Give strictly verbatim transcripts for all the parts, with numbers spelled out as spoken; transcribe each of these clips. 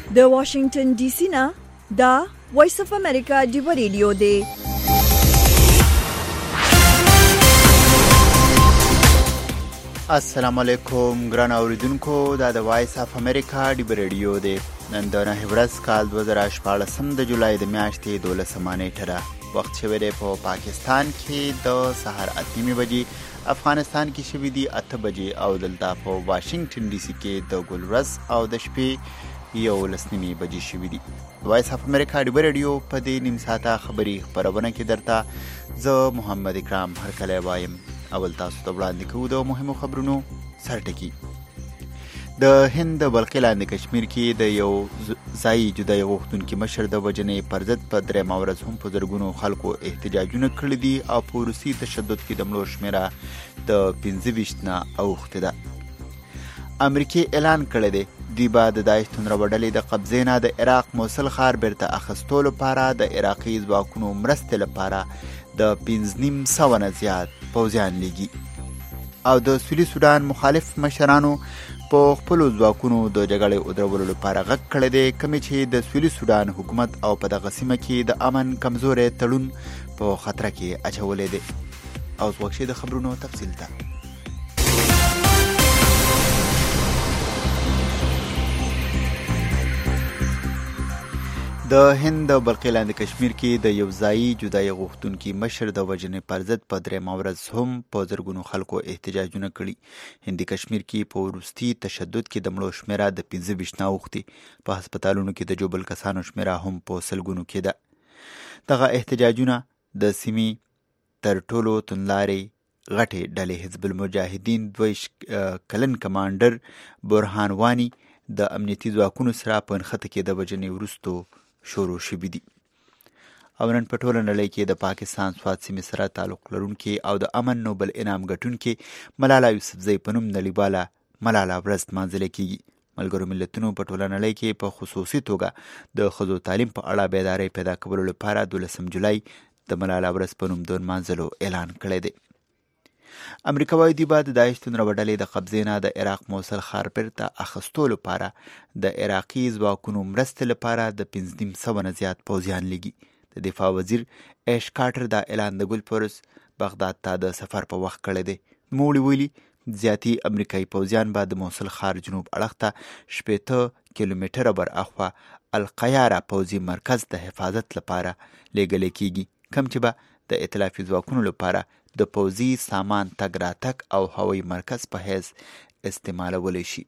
د واشنگټن ډي سي نه دا وایس اف امریکا دی ریډیو دی. السلام علیکم ګران اوریدونکو، دا د وایس اف امریکا دی ریډیو دی. نن د نهه ورځ کال دوه زره شپاړس د جولای د میاشتې دولسمه نیټه ده. وخت شوی دی په پاکستان کې د سحر اته نیمې بجې، افغانستان کې شوی دی اته بجې او دلته په واشنگټن ډي سي کې د ګل ورځ او د شپې یولس نیمې بجې شوی دی. وایس اف امریکا دی ریډیو په دې نیم ساعته خبري خبرونه کې درته زه محمد اکرام هرکلی وایم. اول تاسو ته وړاندې کوو د مهمو خبرونو سرټکي. د هند بلخي لاندې کشمیر کې د یو ځایي جدایي غوښتونکي مشر د وژنې پر ضد په درېیمه ورځ هم په زرګونو خلکو احتجاجونه کړي دي او په روسي تشدد کې د مړو شمېره د پنځه ویشت نه اوښتې ده. امریکې اعلان کړی دی دوی به د داعش توندروه ډلې د قبضې نه د عراق موصل ښار بیرته اخیستو لپاره د عراقي ځواکونو مرستې لپاره د پنځه نیم سوه نه زیات پوځیان لیږي او د سویلي سودان مخالف مشرانو په خپلو ځواکونو د جګړې ودرولو لپاره غږ کړی دی، کومې چې د سویلي سودان حکومت او په دغه سیمه کې د امن کمزوری تړون په خطر کې اچولی دی. اوس وخت شي د خبرونو تفصیل ته. د هند د بلخي لاندې کشمیر کې د یو ځایي جدایي غوښتونکي مشر د وژنې پر ضد په درېیمه ورځ هم په زرګونو خلکو احتجاجونه کړي. هندي کشمیر کې په وروستي تشدد کې د مړو شمېره د پنځه ویشت نه اوښتې. په هسپتالونو کې د جوبل کسانو شمېره هم په سلګونو کې ده. دغه احتجاجونه د سیمې تر ټولو توندلارې غټې ډلې حزب المجاهدین دویش کلن کمانډر برهان وانی د امنیتي ځواکونو سره په نښته کې د وژنې وروستو شروع شوي دي. او نن په ټوله نړۍ کې د پاکستان سوات سیمې سره تعلق لرونکي او د امن نوبل انعام ګټونکي ملاله یوسفزۍ په نوم نړیواله ملاله ورځ لمانځل کیږي. ملګرو ملتونو په ټوله نړۍ کې په خصوصي توګه د ښځو تعلیم په اړه بیدارۍ پیدا کولو لپاره دولسم جولای د ملاله ورځ په نوم د نمانځلو اعلان کړی دی. امریکا وايي دوی به د داعش توندروه ډلې د قبضې نه د عراق موصل ښار بیرته اخیستو لپاره د عراقي ځواکونو مرستې لپاره د پنځه نیم سوه نه زیات پوځیان لیږي. د دفاع وزیر ایش کارټر دا اعلان د ګلپورس بغداد ته د سفر په وخت کړی دی. نوموړي ویلي زیاتي امریکایي پوځیان به د موصل ښار جنوب اړخ ته شپېته کیلومتره براخوا القیاره پوځي مرکز د حفاظت لپاره لیږلی کیږي، کوم چې به د ائتلافي ځواکونو لپاره د پوځي سامان تګ راتګ او هوایي مرکز په حیث استعمالولی شي.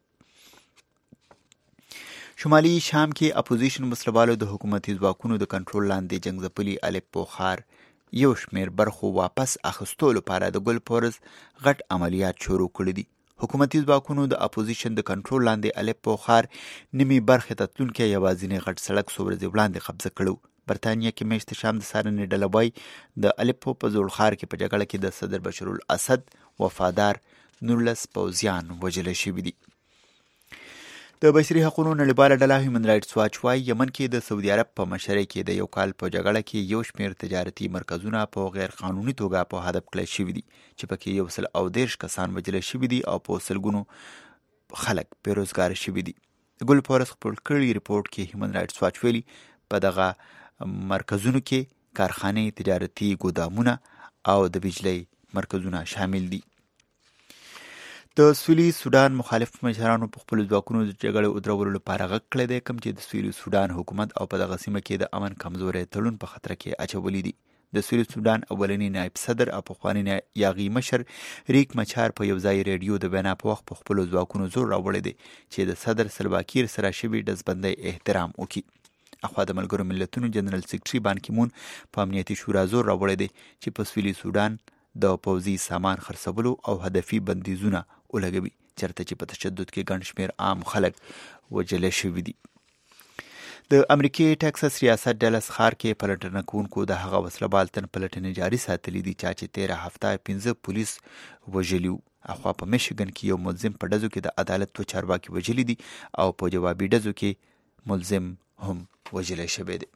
شمالي شام کې اپوزیشن وسلوالو د حکومتي ځواکونو د کنټرول لاندې جنګ ځپلي الیپو ښار یو شمېر برخو واپس اخیستو لپاره د ګلپورز غټ عملیات شروع کړي دي. حکومتي ځواکونو د اپوزیشن د کنټرول لاندې الیپو ښار نیمې برخې ته تلونکی یوازینی غټ سړک څو ورځې وړاندې قبضه کړو. برطانیه کې میاشت شام د څارنې ډله وایي د الیپو په زوړ ښار کې په جګړه کې د صدر بشر الاسد وفادار نولس پوځیان وژل شوي دي. د بشري حقونو نړیواله ډله هیومن رایټس واچ وایي یمن کې د سعودي عرب په مشرۍ کې د یو کال په جګړه کې یو شمېر تجارتي مرکزونه په غیر قانوني توګه په هدف کړی شوي دي چې پکې یو سل او دېرش کسان وژل شوي دي او په سلګونو خلک بېروزګاره شوي دي. ګلپورس خپل کړي ریپورټ کې هیومن رایټس واچ ویلي په دغه مرکزونو کې کارخانې، تجارتي ګودامونه او د بجلۍ مرکزونه شامل دي. د سویلي سودان مخالف مشرانو په خپلو ځواکونو د جګړې ودرولو لپاره غږ کړی دی، کوم چې د سویلي سودان حکومت او په دغه سیمه کې د امن کمزوری تړون په خطر کې اچولی دي. د سویلي سودان اولنی نایب صدر او پخوانی یاغي مشر ریک مچار په یو ځای ریډیو د وینا په وخت په خپلو ځواکونو زور راوړی دی چې د صدر سلواکیر سره شوي ډزبندۍ احترام وکړي. اخوا د ملګرو ملتونو جنرال سیکرټري بان کیمون په امنیتي شورا زور راوړی دی چې په سویلي سودان د پوځي سامان خرڅولو او هدفي بندیزونه ولګوي، چېرته چې په تشدد کې ګڼ شمېر عام خلک وژل شوي دي. د امریکې ټکساس ریاست ډلس ښار کې پلټنه کوونکو د هغه وسلوال تن پلټنې جاري ساتلي دي چا چې تېره هفته پنځه پولیس وژلي وو. اخوا په میشیګن کې یو ملزم په ډزو کې د عدالت دوه چارواکي وژلي دي او په جوابي ډزو کې ملزم هم وژلی شوی دی.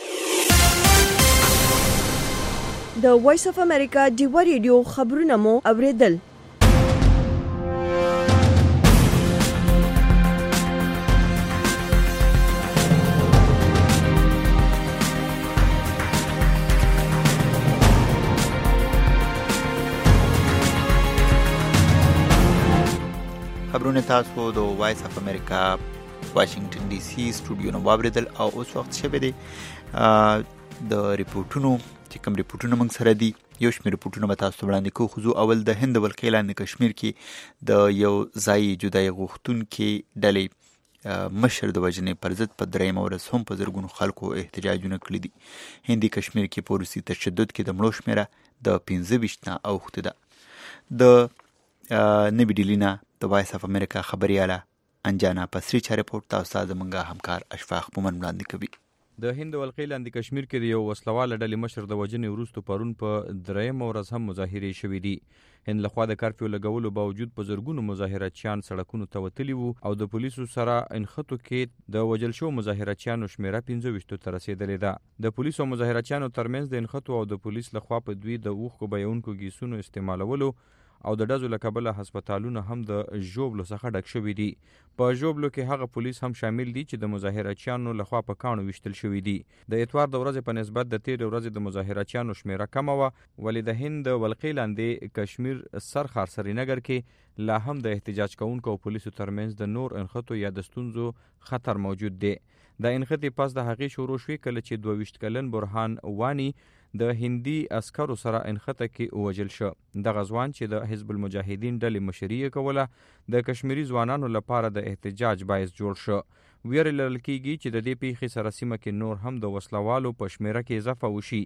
د وایس اف امریکا دی ریډیو خبرونه مو اوریدل. خبرونه تاسو د وایس اف امریکا واشنگټن ډي سي سټوډیو نو واوریدل او اوس وخت شوه دی د ریپورتونو چې کوم ریپورتونه موږ سره دي یو شمېر ریپورتونه به تاسو وړاندې کوو. خو اول د هند ولکې لاندې کشمیر کې د یو ځای جدای غوښتونکي ډلې مشر د وژنې پر ضد په درېیمه ورځ هم په زرګونو خلکو احتجاجونه کړي دي. هندي کشمیر کې په روسي تشدد کې د مړو شمېره د پنځه ویشت نه اوښته ده. د نوي ډیلي نه د وایس اف امریکا خبریاله انجانا پسری چا ریپورټ تاسو ته زموږ همکار اشفاق مومن وړاندې کوي. د هند ولقې لاندې کشمیر کې د یو وسلواله ډلې مشر د وژنې وروسته پرون په درېیمه ورځ هم مظاهرې شوې دي. هند لخوا د کارفیو لګولو باوجود په زرګونو مظاهراتچیان سړکونو ته وتلي وو او د پولیسو سره انښتو کې د وژل شوو مظاهراتچیانو شمېره پنځه ویشتو ته رسېدلې ده. د پولیسو او مظاهراتچیانو ترمنځ د انښتو او د پولیس لخوا په دوی د اوښکو بهیونکو ګیسونو استعمالولو او د ډزو له کبله هسپتالونه هم د ژوبلو څخه ډک شوي دي. په ژوبلو کې هغه پولیس هم شامل دي چې د مظاهراتچیانو لخوا په کاڼو ویشتل شوي دي. د اتوار د ورځې په نسبت د تېرې ورځې د مظاهراتچیانو شمېره کمه وه، ولې د هند د ولقې لاندې کشمیر سرخار سرینګر کې لا هم د احتجاج کوونکو او پولیسو ترمنځ د نور انښتو یا د ستونزو خطر موجود دی. د انښتې پس د هغې شروع شوې کله چې دوه ویشت کلن برهان وانی د هندي عسکرو سره انښته کې ووژل شو. دغه ځوان چې د حزب المجاهدین ډلې مشري یې کوله د کشمیري ځوانانو لپاره د احتجاج باعث جوړ شو. ویرې لرل کېږي چې د دې پیښې سره سیمه کې نور هم د وسلوالو په شمېره کې اضافه وشي.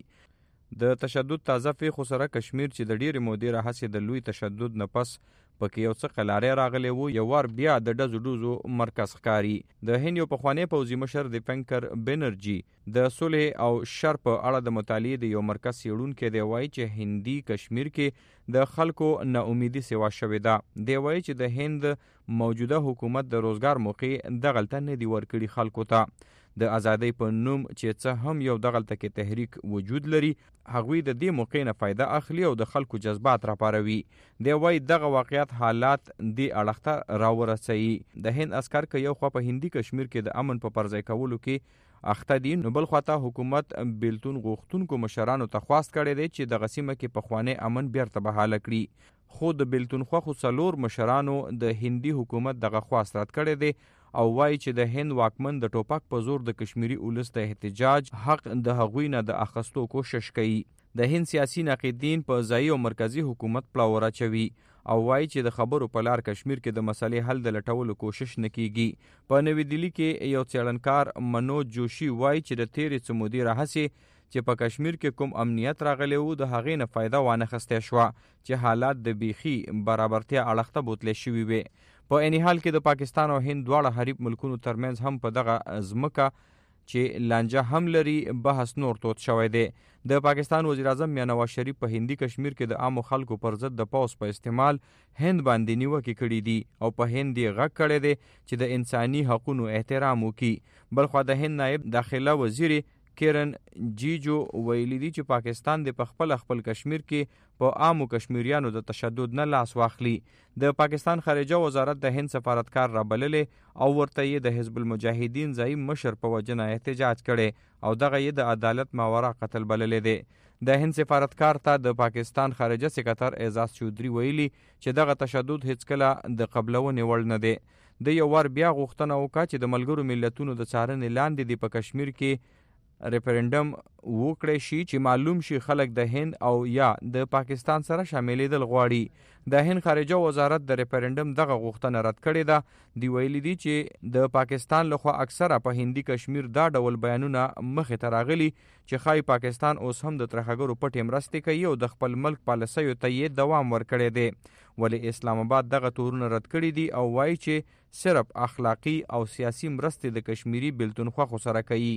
د تشدد تازه پیښو سره کشمیر چې د ډېرې مودې راهیسې د لوی تشدد نه پس پکې یو څه قلارې راغلی وو، یو وار بیا د ډزو ډوزو مرکز ښکاري. د هند یو پخوانی پوځي مشر دیپنکر بنرجي د صلح او شر په اړه د مطالعې د یو مرکز څېړونکی دی وایي چې هندي کشمیر کې د خلکو ناامیدي سوا شوې ده. دی وایي چې د هند موجوده حکومت د روزګار موقع دغلته نه دی ورکړي خلکو ته. د ازادۍ په نوم چې څه هم یو دغلته کې تحریک وجود لري، هغوی د دې موقع نه فایده اخلي او د خلکو جذبات راپاروي. دی وایي دغه واقعیت حالات دې اړخ ته راورسوي. د هند عسکر که یو خوا په هندي کشمیر کې د امن په پرځای کولو کې اخته دي، نو بل خواته حکومت بیلتون غوښتونکو مشرانو ته خواست کړی دی چې دغه سیمه کې پخوانی امن بیرته بحاله کړي. خو د بیلتون خوښو څلور مشرانو د هندي حکومت دغه خواست رد کړی دی او وایي چې د هند واکمن د ټوپک په زور د کشمیري اولس د احتجاج حق د هغوی نه د اخیستو کوشش کوي. د هند سیاسي ناقدین په ځایي او مرکزي حکومت پلاور اچوي او وایي چې د خبرو په لار کشمیر کې د مسلې حل د لټولو کوشش نه کیږي. په نوي ډیلي کې یو څېړنکار منوج جوشي وایي چې د تېرې څه مودې راهیسې چې په کشمیر کې کوم امنیت راغلی وو، د هغې نه فایده وانخیستی شوه چې حالات د بیخي برابرتیا اړخ ته بوتلی شوي وي. په عین حال کې د پاکستان او هند دواړه حریف ملکونو ترمنځ هم په دغه ځمکه چې لانجه هم لري بحث نور تود شوی دی. د پاکستان وزیر اعظم میاں نواز شریف په هندي کشمیر کې د عامو خلکو پر ضد د پوځ په استعمال هند باندې نیوکې کړي دي او په هند یې غږ کړی دی چې د انساني حقونو احترام وکړي. بلخوا د هند نایب داخله وزیر کیرن جیجو ویلی دی چې پاکستان د پخپل خپل کشمیر کې په عامو کشمیریانو د تشدد نه لاس واخلي. د پاکستان خارجه وزارت د هند سفارتکار را بللې او ورته یې د حزب المجاهدین ځایي مشر په وجنه احتجاج کړي او دغه یې د عدالت ماورا قتل بللې دی. د هند سفارتکار ته د پاکستان خارجه سکرټر اعزاز چودھری ویلي چې دغه تشدد هیڅکله د قبلونې وړ نه دی. د یو وار بیا غوښتنه وکړه چې د ملګرو ملتونو د څارنې لاندې دی په کشمیر کې ریفرنډم وکړی شي چې معلوم شي خلک د هند او یا د پاکستان سره شاملېدل غواړي. د هند خارجه وزارت د ریفرنډم دغه غوښتنه رد کړې ده. دی ویلي دي چې د پاکستان لخوا اکثره په هندي کشمیر دا ډول بیانونه مخې ته راغلي چې ښایي پاکستان اوس هم د ترهګرو پټې مرستې کوي او د خپل ملک پالیسیو ته یې دوام ورکړی دی. ولې اسلام آباد دغه تورونه رد کړي دي او وایي چې صرف اخلاقی او سیاسي مرستې د کشمیري بیلتون خوښو سره کوي.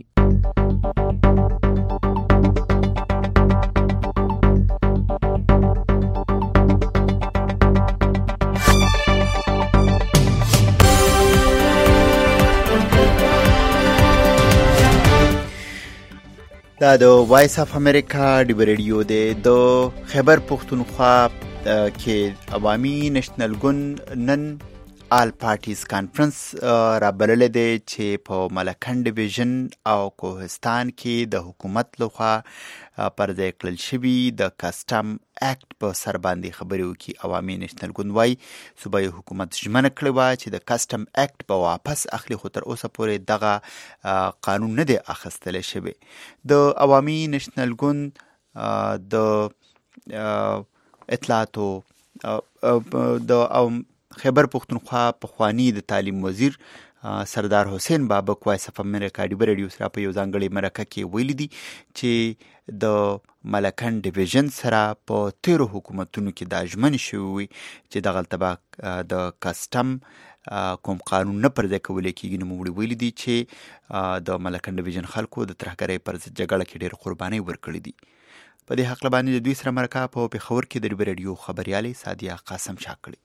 دا د وایس اف امریکا ډیو ریډیو دی. د خیبر پښتونخوا کې عوامي نېشنل ګوند نن آل پارټیز کانفرنس رابللی دی چې په ملکنډ ډیویژن او کوهستان کې د حکومت لخوا پر ځای کړل شوي د کسټم اکټ په سر باندې خبرې وکړي. عوامي نیشنل ګوند وایي صوبایي حکومت ژمنه کړې وه چې د کسټم اکټ به واپس اخلي، خو تر اوسه پورې دغه قانون نه دی اخیستلی شوی. د عوامي نیشنل ګوند د اطلاعاتو د خیبر پختونخوا پخوانی د تعلیم وزیر سردار حسین بابک وایس اف امریکا ډیبر ریډیو سره په یو ځانګړي مرکه کې ویلي دي چې د ملکنډ ډیویژن سره په تیرو حکومتونو کې دا ژمنې شوې وي چې دغلته به د کسټم کوم قانون نه پر ځای کولی کېږي. نوموړي ویلي دي چې د ملکنډ ډیویژن خلکو د ترهګرۍ پر ضد جګړه کې ډېر قربانۍ ورکړي دي. په دې هکله باندې د دوی سره مرکه په پېښور کې د ډیبر ریډیو خبریالې سادیه قاسم شاه کړې.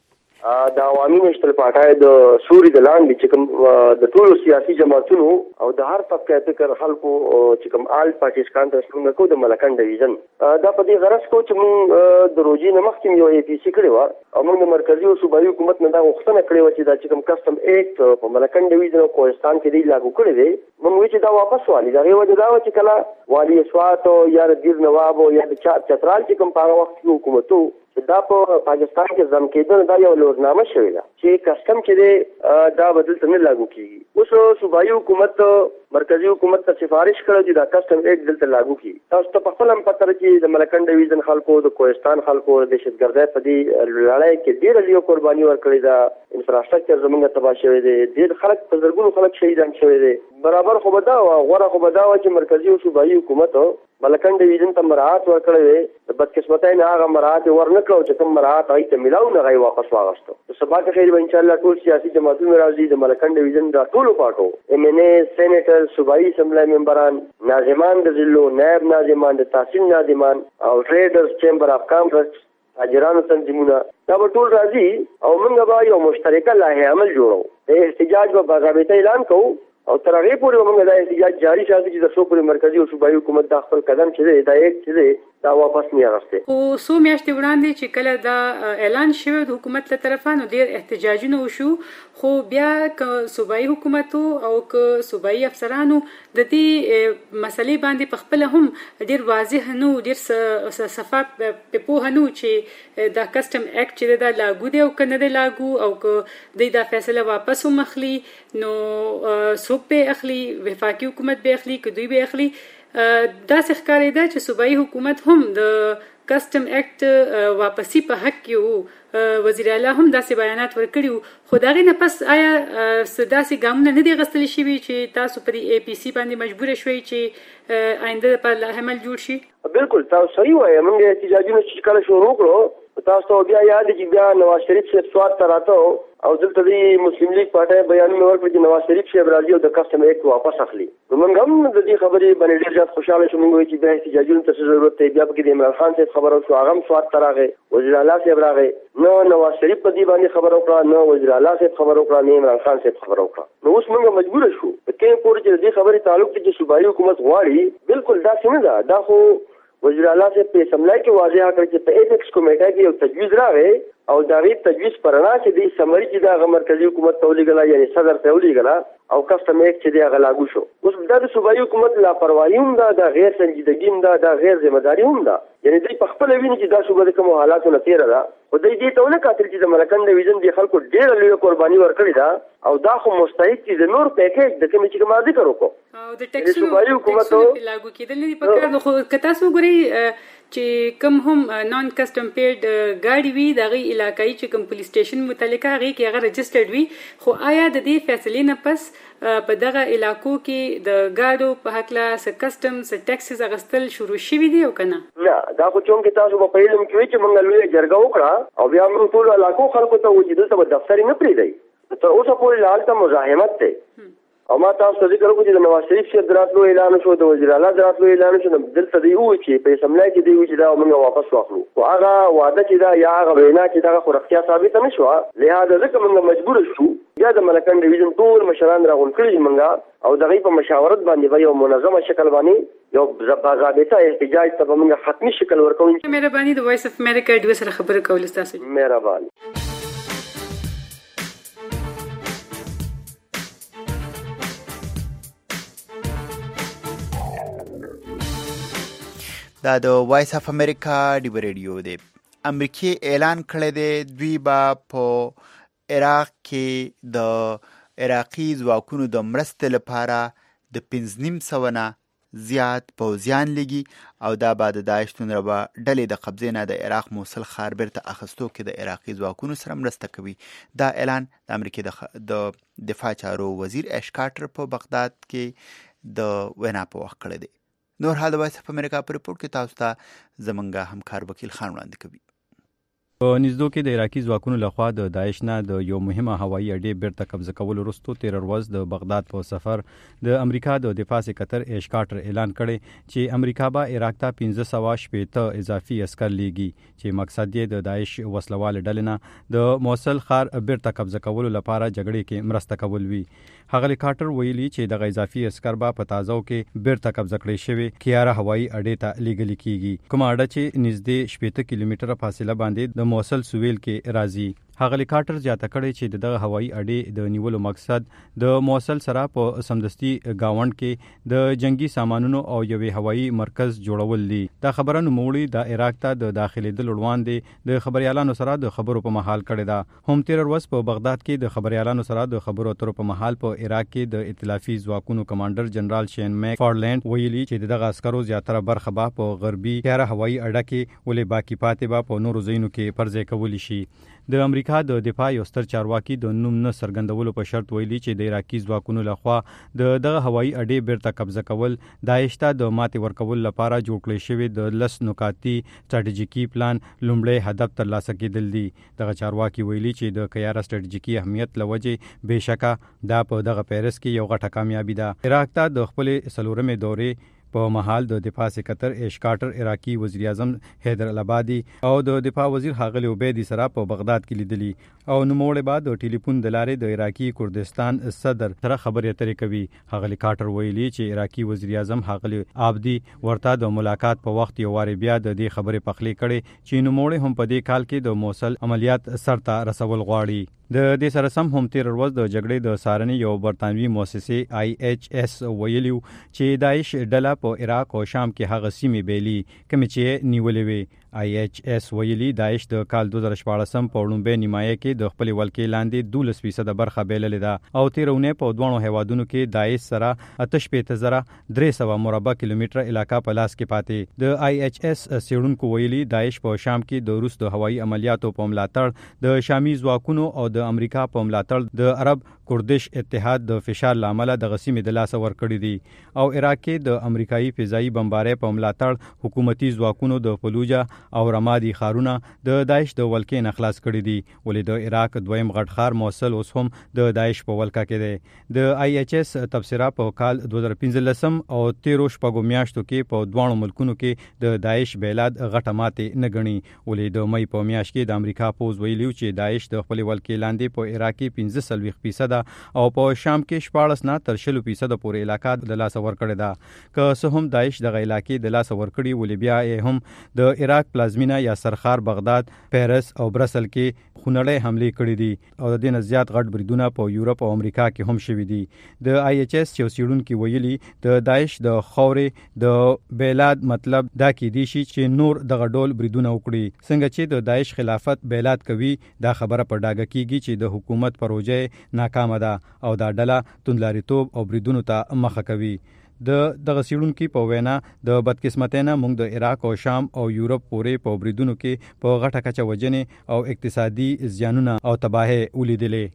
د عوامي نیشنل پارټۍ د سوري د لاندې چې کوم د ټولو سیاسي جماعتونو او د هر طبقه فکر خلکو چې کوم آل پارټیز کانفرنس موږ کو د ملکنډ ډیویژن دا په دې غرض کو چې موږ د روزي نه مخکې یو ای پی سی کړی و او موږ د مرکزي او صوبایي حکومت نه دا غوښتنه کړې و چې دا چې کوم کسټم اکټ په ملکنډ ډیویژن او کوهستان کې دی لاګو کړی دی. موږ وایو چې دا واپس والی دا غوډه دا و چې کله والی اسوات او یا د دیر نواب او یا د چترال چې کوم په وخت کې حکومتو دا په پاکستان کې ځم کېدل دا یو لورنامه شوې ده چې کسټم چې دی دا بدل ته نه لاګو کیږي. اوس صوبایي حکومت مرکزی حکومت ته سفارش کړو چې دا کسټم اکټ دلته لاګو کیږي. تاسو ته په خپل هم پته چې د ملکنډ ډیویژن خلکو د کوهستان خلکو د دهشتګردۍ په دې لړۍ کې ډېره لویه قرباني ورکړې ده. انفراسټرکچر زموږ تباه شوی دی، ډېر خلک په زرګونو خلک شهیدان شوی دی. برابر خو به دا وه غوره خو به دا وه چې مرکزي او صوبایي حکومت ملکنډ ډیویژن ته مراعات ورکړی دی. د بدقسمتۍ نه هغه مراعات یې ور نه کړو چې کوم مراعات هغوی ته میلاو نه هغه یې واپس واخیستو. سبا که خیر به انشاءالله ټول سیاسي جماعتونه راځي د ملکنډ ډیویژن دا ټولو پارټو ایم این اے سینیټر صوبایي اسمبلی ممبران ناظمان د ضلعو نایب ناظمان د تحصیل ناظمان او ټریډرز چیمبر اف کامرس تاجرانو تنظیمونه دا به ټول راځي او موږ به یو مشترکه لایحه عمل جوړو. د احتجاج به باضابطه اعلان کوو او تر هغې پورې به موږ دا احتجاج جاري ساتو چې تر څو پورې مرکزي او صوبایي حکومت دا خپل قدم چې دی دا اکټ چې دی دا واپس نه اخیستی. خو څو میاشتې وړاندې چې کله دا اعلان شوی د حکومت له طرفه نو ډېر احتجاجونه وشو، خو بیا که صوبایي حکومتو او که صوبایي افسرانو د دې مسلې باندې په خپله هم ډېر واضح نه و، ډېر صفا په پوهه نه و چې دا کسټم اکټ چې دا لاګو دی او که نه دی لاګو او که دوی دا فیصله واپس هم اخلي نو څوک به اخلي، وفاقي حکومت به اخلي که دوی به اخلي. داسې ښکارېده چې صوبایي حکومت هم د کسټم اکټ واپسی په حق کې وو. وزیر اعلی هم داسې بیانات ورکړي وو، خو د هغې نه پس آیا داسې ګامونه نه دي اخیستلی شوي چې تاسو په دې ای پي سي باندې مجبوره شوئ چې آینده لپاره لایحه عمل جوړ شي؟ بالکل تاسو صحیح وایئ. موږ احتجاجونه چې کله شروع کړو تاسو ته بیا یاد دی چې بیا نواز شریف صاحب سوات ته راته او دلته د مسلم لیگ پارټۍ بیانونه ورکړي چې نواز شریف صاحب راځي او د کسټم اکټ واپس اخلي. نو موږ هم د دې خبرې باندې ډېر زیات خوشحاله شو. موږ وایو چې بیا احتجاجونو ته څه ضرورت دی. بیا پکې د عمران خان صاحب خبره وشوه، هغه هم سوات ته راغی، وزیر اعلی صاحب راغی. نه نواز شریف په دې باندې خبره وکړه، نه وزیر اعلی صاحب خبره وکړه، نه عمران خان صاحب خبره وکړه. نو اوس موږ مجبوره شو په کوم پورې چې د دې خبرې تعلق دی چې صوبایي حکومت غواړي. بالکل داسې نه ده. دا خو وزیر اعلی صاحب په اسمبلی کې واضح کړ چې په ایپکس کمیټه کې یو تجویز راغی او د هغې تجویز پر رڼا چې دی سمري چې د هغه مرکزي حکومت ته ولېږله یعنې صدر ته ولېږله او کسټم اکټ چې دی هغه لاګو شو. اوس دا د صوبایي حکومت لاپروایي هم ده، دا غیر سنجیدګي هم ده، دا غیر ذمهداري هم ده. یعنې دوی په خپله ویني چې دا صوبه د کومو حالاتو نه تېره ده، خو دوی دې ته ونه کتل چې د ملکنډ ډیویژن دې خلکو ډېره لویه قرباني ورکړې ده او دا خو مستحق چې د نور پیکیج د کومې چې کوم ذکر وکړو او د ټیکسونو لاګو کېدل نه دي پکار. خو که تاسو وګورئ چې کوم هم نان کسټم پیډ ګاډي وي د هغې علاقایي چې کوم پولیس سټیشن متعلقه هغې کې هغه رجسټرډ وي، خو آیا د دې فیصلې نه پس په دغه علاقو کې د ګاډو په هکله څه کسټم څه ټیکسز اخیستل شروع شوي دي او که نه؟ نه دا خو چونکې تاسو به په علم کې وي چې موږ لویه جرګه وکړه او بیا موږ ټولو علاقو خلکو ته ووایي چې دلته به دفتر یې نه پرېږدئ. تر اوسه پورې له هلته مزاحمت دی او ما تاسو ته ذکر وکړو چې د نواز شریف صاحب د راتلو اعلان شو، د وزیر اعلی د راتلو اعلان شو. دلته دوی ووایي چې په اسمبلی کې دوی وایي چې دا موږ واپس واخلو، خو هغه وعده چې ده یا هغه وینا چې دغه خو رښتیا ثابته نه شوه. لهذا ځکه موږ مجبوره شو بیا د ملکنډ ډیویژن ټول مشران راغونډ کړي دي موږ او د هغوی په مشاورت باندې به یو منظمه شکل باندې یو باضابطه احتجاج ته به موږ حتمي شکل ورکوو. مهرباني د وایس اف امریکا ډیو سره خبرې کول ستاسو. مهرباني. دا د وایس اف امریکا ډیو ریډیو دی. امریکای اعلان کړی دی دوی به په عراق کې د عراقي ځواکونو د مرستې لپاره د پنځه نیم سوه نه زیات پوځیان لګي او دا به د داعش تندربه ډلې د قبضې نه د عراق موصل ښار بیرته اخیستو کې د عراقي ځواکونو سره مرسته کوي. دا اعلان د امریکې د دفاع چارو وزیر اش کارټر په بغداد کې د وینا په وخت کړی دی. نور حال د وایس اف امریکا په رپورټ کې تاسو ته زمونږ همکار وکیل خان وړاندې کوي. په نږدو کې د عراقي ځواکونو لخوا د داعش نه د یو مهمه هوایي اډې بیرته قبضه کولو وروسته تیر ورځ د بغداد په سفر د امریکا د دفاع سکرټر ایش کارټر اعلان کړی چې امریکا به عراق ته پنځه سوه شپېته اضافي عسکر لیږي چې مقصد یې د داعش وسلوال ډلې نه د موصل ښار بیرته قبضه کولو لپاره جګړې کې مرسته کول وي. ښاغلي کارټر ویلي چې د اضافي عسکر به په تازو کې بیرته قبضه کړی شوی کیاره هوایي اډې ته لیږل کیږي، کومه اډه چې نږدې شپېته کیلومتره فاصله باندې د موصل سویل کې راځي. ښاغلي کارټر زیاته کړې چې دغه هوایي اډې د نیولو مقصد د موصل سره په سمدستي گاوند کې د جنگي سامانونو او یوې هوایي مرکز جوړول دي. دا خبره نوموړي د عراق ته د داخلېدل وړاندې د خبريالانو سره د خبرو په محل کړې ده. هم تیر ورځ په بغداد کې د خبريالانو سره د خبرو اترو په محل په عراق کې د ائتلافي ځواکونو کمانډر جنرال شین میک فارلند ویلي چې دغه عسکرو زیاتره برخه به په غربي کیاره هوایي اډه کې ولې باقی پاتې به په نورو ځایونو کې پرځای کولی شي. د امریکا د دفاع یو ستر چارواکي د نوم نه څرګندولو په شرط ویلي چې د عراقي ځواکونو لخوا د دغه هوایي اډې بیرته قبضه کول داعش ته د ماتې ورکول لپاره جوړ کړی شوی د لس نکاتي سټریټیجیکي پلان لومړی هدف ترلاسه کېدل دي. دغه چارواکي ویلي چې د کیاره سټریټیجیکي اهمیت لوجې بېشکه دا په دغه پیرس کې یو غټه کامیابي ده. عراق ته د خپلې څلورمې دورې په محل د دفاع سکرټر ایش کارټر عراقي وزیر اعظم حیدر العبادي او د دفاع وزیر ښاغلي عبیدي سره په بغداد کې لیدلي او نوموړی بعد د ټلیفون د لارې د عراقي کردستان صدر سره خبرې اترې کوي. ښاغلي کارټر ویلي چې عراقي وزیر اعظم ښاغلي عبدي ورته د ملاقات په وخت یو وارې بیا د دې خبرې پخلی کړي چې نوموړی هم په دې کال کې د موصل عملیات سرته رسول غواړي. د دې سره سم هم تیر ورځ د جګړې د سارنې یو برتانوي مؤسسې آی ایچ اس ویلیو چې داعش ډله په عراق او شام کې هغه سیمې بیلي کومې چې نیولې وي. آی ایچ اس ویلي داعش د کال دوه زره شپاړسم په وړومبۍ نیمایه کې د خپلې ولکې لاندې دولس فیصده برخه بیللې ده او تیر اونۍ په دوه هیوادونو کې داعش سره اته شپېته زره درې سوه مربع کیلومتره علاقه په لاس کې پاتې. د آی ایچ اس څېړونکو ویلي داعش په شام کې د روس د هوایي عملیاتو په ملاتړ د شامي ځواکونو او د امریکا په ملاتړ د عرب کردش اتحاد د فشار لامل د غسیمې د لاسه ورکړي دي او عراق کې د امریکایي فضایي بمبارۍ په ملاتړ حکومتي ځواکونو د فلوجه او رمادي ښارونه د داعش د ولکې نه خلاص کړي دي. ولې د عراق دویم غټ ښار موصل اوس هم د داعش په ولکه کې دی. د آی ایچ اس تبصره په کال دوه زره پنځلسم او تیرو شپږو میاشتو کې په دواړو ملکونو کې د داعش بیلاد غټه ماتې نه ګڼي. ولې د مې په میاشت کې د امریکا پوز ویلو چې داعش د خپل ولکې لاندې په عراق کې پنځه څلوېښت فیصده او په شام کې شپاړس نه تر شلو فیصده پورې علاقه د لاسه ورکړې ده. که څه هم داعش دغه علاقې د لاسه ورکړي ولې بیا یې هم د عراق پلازمینه یا سرخار بغداد، پیرس او برسل کې خونړۍ حملې کړې دي او د دې نه زیات غټ بریدونه په یورپ او امریکا کې هم شوي دي. د آی ایچ اس یو څېړونکي ویلي د داعش د خاورې د بیلاد مطلب دا کیدی شي چې نور دغه ډول بریدونه وکړي. څنګه چې د داعش خلافت بیلاد کوي دا خبره په ډاګه کیږي چې د حکومت پروژه ناکامه ده او دا ډله توندلاریتوب او بریدونو ته مخه کوي. د دغه څېړونکي په وینا د بدقسمتۍ نه موږ د عراق او شام او یورپ پورې په بریدونو کې په غټه کچه وژنې او اقتصادي زیانونه او تباهۍ ولیدلې.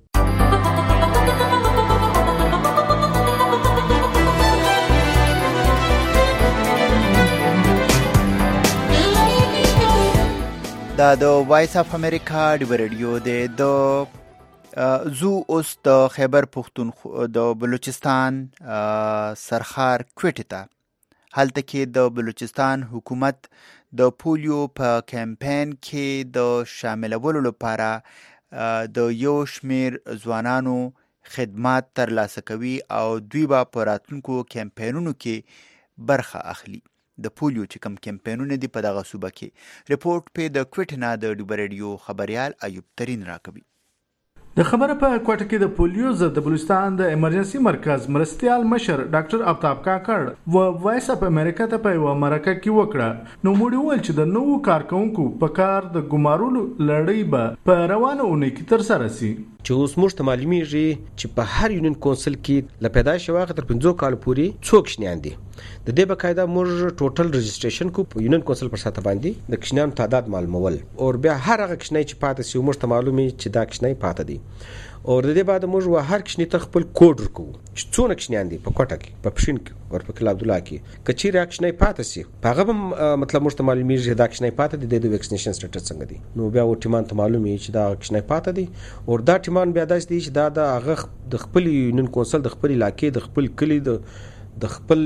دا د وایس اف امریکا ډیو ریډیو دی. د زو اوس د خیبر پختونخوا د بلوچستان سرخار کوټې ته هلته کې د بلوچستان حکومت د پولیو په کمپین کې د شاملولو لپاره د یو شمیر ځوانانو خدمات ترلاسه کوي او دوی به په راتلونکو کمپینونو کې برخه اخلي. د پولیو چې کوم کمپینونه دي په دغه صوبه کې. رپورټ په د کوټې نه د ډیو ریډیو خبريال ایوب ترین راکوي. د خبره په کوټه کې د پولیو ضد د بلوچستان د ایمرجنسي مرکز مرستيال مشر ډاکټر آفتاب کاکړ و وایس اپ امریکا ته په یو مرکه کې وکړه. نو موږ ویل چې د نوو کارکونکو په کار د ګمارولو لړۍ به په روانه اونۍ کې تر سره شي. چې اوس موږ ته معلومیږي چې په هر یونین کونسل کې ل پیدایش واخه تر پنځه کال پورې څوک شنیان دي. د دې بقاعده موږ ټوټل رجسټریشن کو په یونین کونسل پر ساته باندې د کشنیانو تعداد معلومول او بیا هر هغه کشنۍ چې پاتې سي موږ ته معلومي چې دا کشنۍ پاتې دي او د دې بعد موږ وا هر کشنۍ ته خپل کوډ ورکو چې څونه کشنیان دي په کوټه کې په پښین کې او په کلاب عبدالله کې کچې راکشنۍ پاتې سي هغه مطلب موږ ته معلومي چې دا کشنۍ پاتې دي د ویکسینیشن سټیټس څنګه دي. نو بیا و ټیمان ته معلومي چې دا کشنۍ پاتې دي او دا ټیمان بیا داسې دي چې دا د هغه د خپل یونین کونسل د خپل علاقې د خپل کلی د د خپل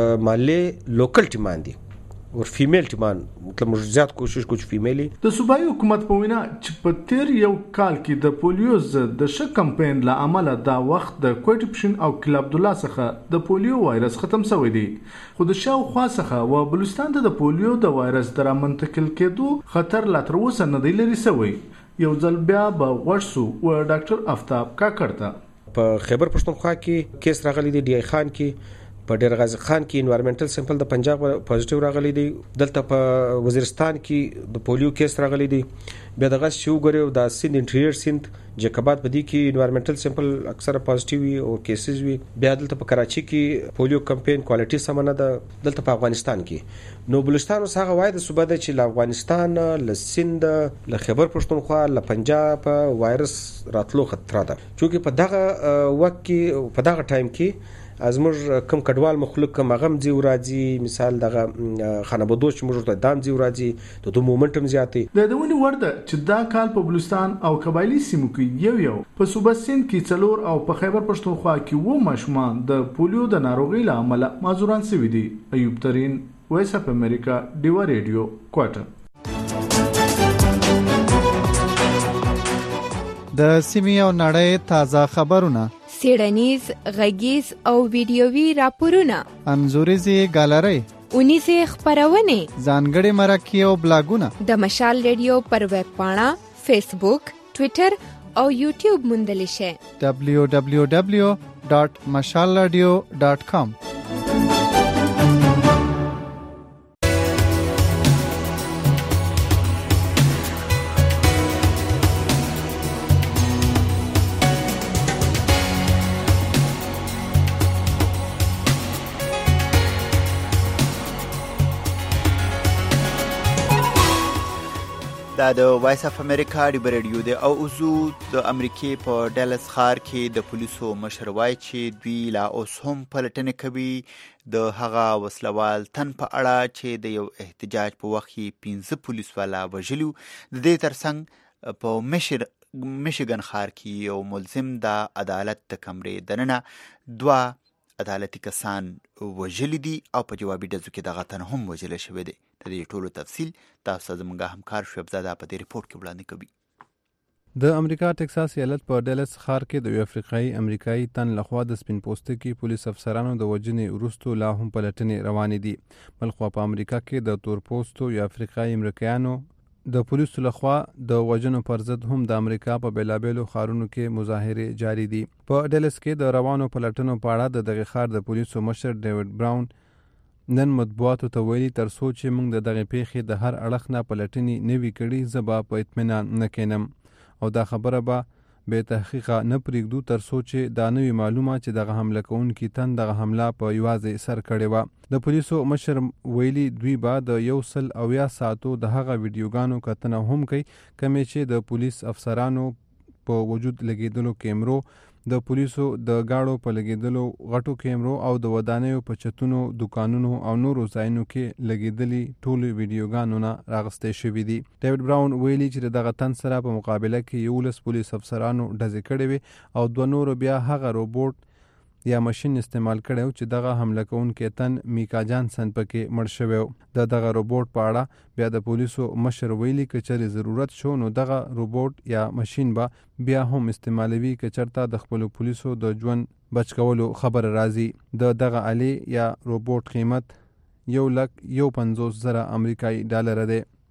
مالې لوکل ټیمان دي او فیمیل ټیمان مطلب موږ زیات کوشش کوو چې فیمیلی. د صوبایي حکومت په وینا چې په تیر یو کال کې د پولیو ضد د ښه کمپاین له امله دا وخت د کوټ پښین او کلاب عبدالله څخه د پولیو وایرس ختم شوی دی خو د شاوخوا څخه و بلوچستان ته د پولیو د وایرس د رامنتقل کېدو خطر لا تر اوسه نه دی لري شوی. یو ځل بیا به غوښ سو و ډاکټر آفتاب کاکړ ته په خیبر پښتونخوا کې کیس راغلی دی ډی ای خان کې په ډیر غازی خان کې انوایرنمنټل سیمپل د پنجاب پوزټیو راغلی دی دلته په وزیرستان کې د پولیو کیس راغلی دی بیا دغه شو غریو د سیند انټریئر سیند جکبات بدی کې انوایرنمنټل سیمپل اکثر پوزټیو وي او کیسز وي بیا دلته په کراچي کې پولیو کمپاین کوالټي سمنه ده دلته په افغانستان کې. نو بلوچستان اوس هغه وای د صوبه د چې له افغانستان له سیند له خیبر پښتونخوا له پنجاب وایرس راتلو خطر ده چې په دغه وخت کې په دغه ټایم کې از موږ کم کډوال مخلوق کم غم زی ورځي مثال دغه خانبدو چې موږ ته دام زی ورځي ته د مومنټم زیاتې د دونی ورده چې دا کال په بلوچستان او قبایلی سیمو کې یو یو په صوبه سیند کې څلور او په خیبر پښتونخوا کې و ماشومان د پولیو د ناروغي له امله معذوران شوي دي. ایوب ترين وایس اپ امریکا ډیوا ریډیو کوټه. د سیمې او نړۍ تازه خبرونه سیړنیز غږیز او ویډیووي راپورونه انځوریزي ګالري اونیزه خبرونه ځانګړي مرکې او بلاګونه د مشال ریډیو پر ویب پاڼه فیسبوک ټوئیټر او یوټیوب موندل شي دبلیو دبلیو دبلیو ډاټ مشال رادیو ډاټ کام. دا د وایس اف امریکا ډیبر ریډیو دی او اوسو د امریکای په ډالس ښار کې د پولیسو مشر وایي چې دوی لا اوس هم پلټنې کوي د هغه وسلوال تن په اړه چې د یو احتجاج په وخت کې پنځه پولیس والا وژلو. د دې ترڅنګ په مشر میشیګن ښار کې یو ملزم د عدالت د کمرې دننه دوه عدالتي کسان وژلي دي او په جوابي ډزو کې دغه تن هم وژل شوی دی. د دې ټولو تفصیل تاسو زموږ همکار شعیب زاده په دې ریپورت کې وړاندې کوي. د امریکا ټکساس ایالت په ډالس ښار کې د یو افریقایي امریکایي تن لخوا د سپین پوستکي پولیس افسرانو د وژنې وروسته لا هم پلټنې روانې دي. بلخوا په امریکا کې د تور پوستو یا افریقایي امریکایانو د پولیسو لخوا د وژنو پر ضد هم د امریکا په بیلابیلو ښارونو کې مظاهرې جاری دي. په ډالس کې د روانو پلټنو په اړه د دغه ښار د پولیسو مشر ډیوډ براون نن مطبوعاتو ته ویلي تر څو چې موږ د دغه پیښې د هر اړخ نه پلټنې نه وي کړي زه به په اطمینان نه کینم او دا خبره به بې تحقیقه نه پرېږدو تر څو چې دا نه وي معلومه چې دغه حمله کوونکي تن دغه حمله په یوازې سر کړې وه. د پولیسو مشر ویلي دوی به د یو سل اویا ساعتو د هغه ویډیوګانو کتنه هم کوي کومې چې د پولیس افسرانو په وجود لګېدلو کیمرو د پولیسو د گاړو په لګېدلو غټو کیمرو او د ودانیو په چتونو دکانونو او نورو ځایونو کې لګېدلي ټولو ویډیوګانو نه راغستې شوي دي. ډیوډ براون ویلي چې دغه تن سره په مقابله کې یولس پولیس افسرانو ډزې کړې وې او دوه نورو بیا هغه روبوټ یا ماشین استعمال کړی چې دغه حمله کوونکی تن میکا جانسن پکې مړ شوی و. د دغه روبوټ په اړه بیا د پولیسو مشر ویلي که چېرې ضرورت شو نو دغه روبوټ یا ماشین به بیا هم استعمالوي که چېرته د خپلو پولیسو د ژوند بچ کولو خبره راځي. د دغه آلې یا روبوټ قیمت یو لک یو پنځوس زره امریکایي ډالره دی.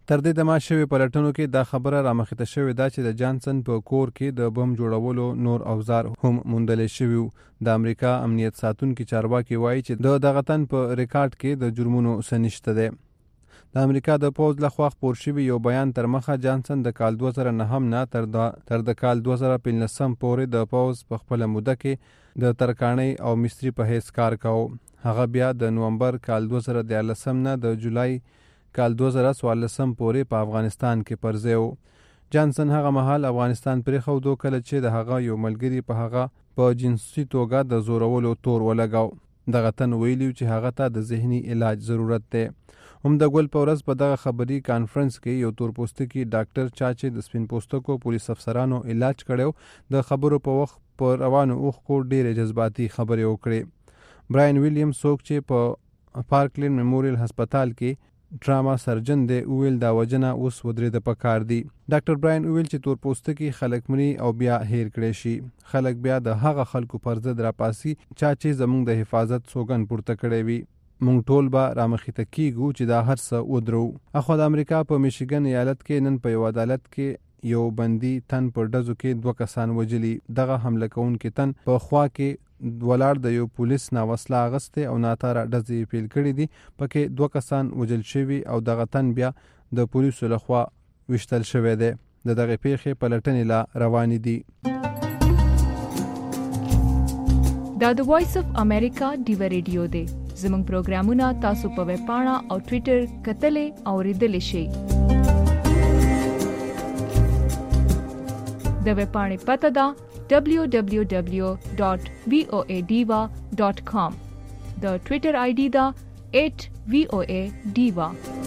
تر دې دمه شوی پلټنو کې دا خبره رامخته شوې ده چې د جانسن په کور کې د بم جوړولو نور اوزار هم موندل شوي. د امریکا امنیت ساتونکي چارواکي وایي چې د دغه تن په ریکارډ کې د جرمونو څه نشته دی. د امریکا د پوځ لخوا خپور شوي یو بیان تر مخه جانسن د کال دوه زره نهم نه تر تر د کال دوه زره پنځلسم پورې د پوځ په خپله موده کې د ترکاڼۍ او مستري په حیث کار کاوه. هغه بیا د نومبر کال دوه زره دیارلسم نه د جولای کال دوه زره څوارلسم پورې په افغانستان کې پر ځای و. جانسن هغه مهال افغانستان پرېښودو کله چې د هغه یو ملګري په هغه په جنسي توګه د زورولو تور ولګاو. دغه تن ویلي چې هغه ته د ذهني علاج ضرورت دی. هم د ګل په ورځ په دغه خبري کانفرنس کې یو تور پوستکي ډاکټر چا چې د سپین پوستکو پولیس افسرانو علاج کړو د خبرو په وخت په روانو اوښکو ډېرې جذباتي خبرې وکړې. براین ویلیامز څوک چې په پارکلین میموریل هسپتال کې ډراما سرجن دی ویل دا وجنه اوس ودرېده پکار دی. ډاکټر براین ویل چې تور پوستکي خلک مري او بیا هیر کړي شي. خلک بیا د هغه خلکو پر ضد راپاسي چا چې زموږ د حفاظت سوګن پورته کړی وي. مونږ ټول به رامخته کیږو چې دا هر څه ودرو. اخو د امریکا په میشیګن ایالت کې نن په یو عدالت کې یو بندي تن پر ډزو کې دوه کسان وجلی. دغه حمله کوونکي تن په خوا کې ولاړ د یو پولیس ناوسله اغسته او ناتاره ډزې پیل کړي دي. پکې دوه کسان وجل شوي او دغه تن بیا د پولیسو لخوا وشتل شوی دی. د دغه پیښې پلټنې لا روانې دي. دا د وایس اف امریکا ډیو ریډیو دی. زموږ پروګرامونه تاسو په ویب پاڼه او ټوئیټر کتلې او ریډلې شئ. د ویب پاڼې پته ده دبلیو دبلیو دبلیو ډاٹ وی او ای ډیوا ډاٹ کام. د ټوئیټر آی ډي دا ایٹ وی او ای ډیوا.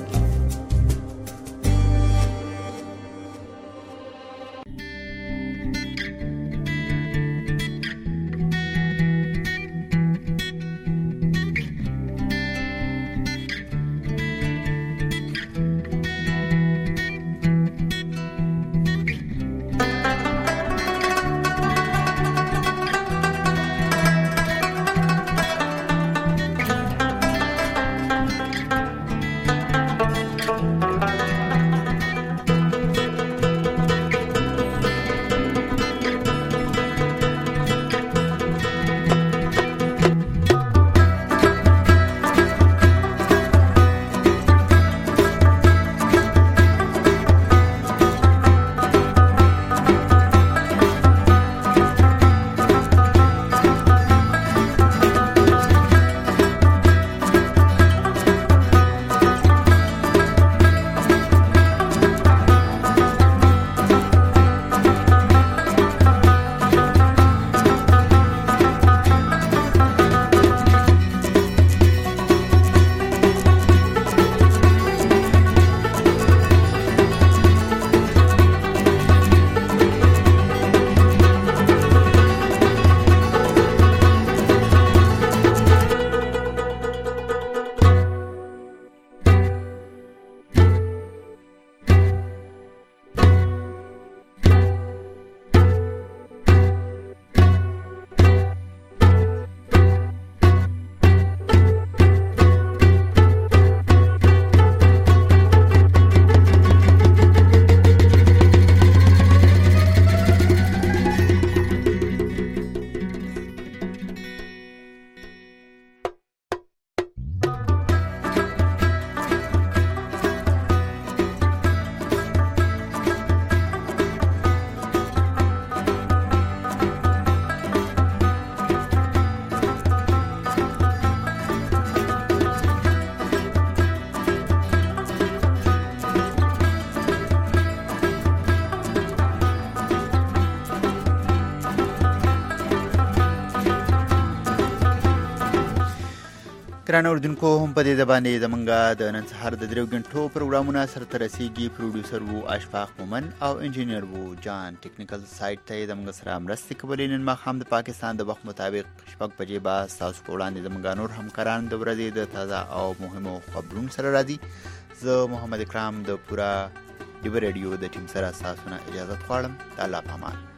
ګران اوردونکو هم په دې باندې زمونږ د نن سهار د درو غنټو پروګرامونه سره رسیدي. پروډوسر وو اشفاق مومن او انجینیر وو جان. ټیکنیکل سایت ته زمونږ سره مرستې کولې. نن ماښام د پاکستان د وخت مطابق شپږ بجې به تاسو په وړاندې زمونږ نور همکاران د ورځې د تازه او مهمو خبرونو سره راځي. زه محمد اکرام د پورا ډیو ریډیو د ټیم سره تاسو نه اجازه غواړم. الله پامان.